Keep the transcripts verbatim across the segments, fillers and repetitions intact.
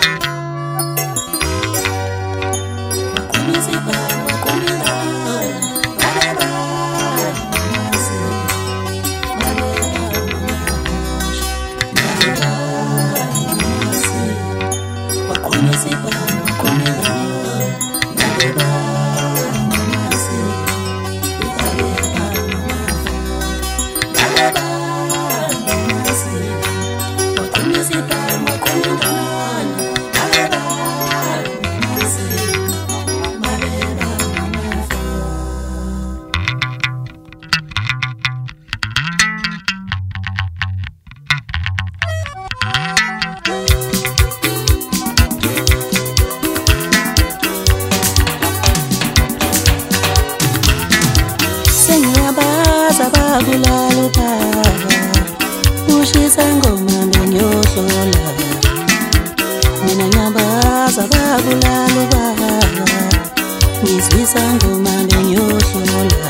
Sababulalo baba ushisa ngoma benyohlola mina nyabaza babulalo baba ngizwisa ngoma benyohlola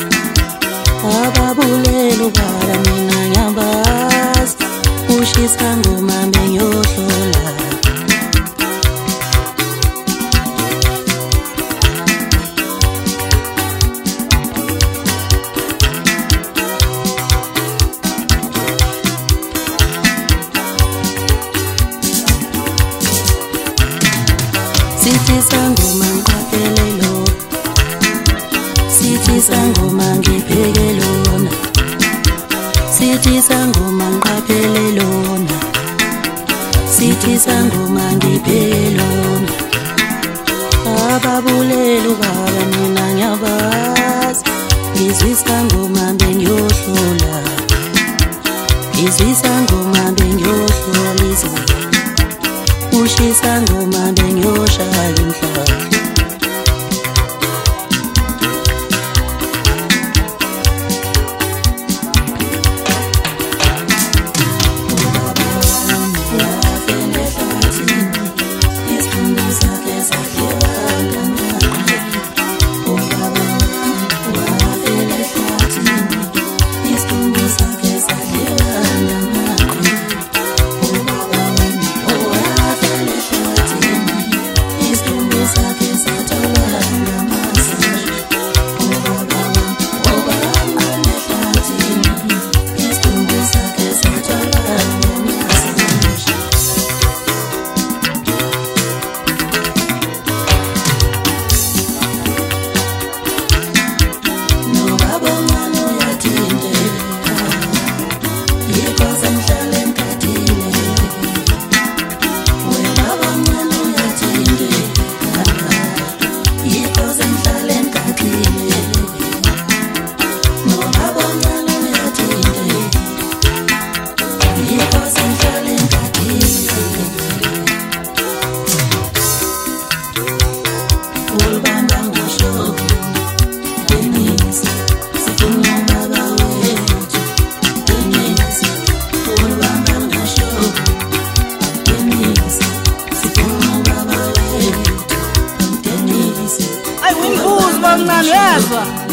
ababulelo baba mina nyabaza ushisa ngoma benyohlola Sithi sangoma ngiqaphelelo Sithi sangoma ngiphekelona Sithi sangoma ngiqaphelelona Sithi sangoma ngiphekelona Ababulelo baba mina nyabaza ngizwisa ngoma bengiyohlola Ngizwisa ngoma bengiyohlola izwi ushisa ngoma bengiyoshaya inhlahla Ai, um bus, mano, na mesa.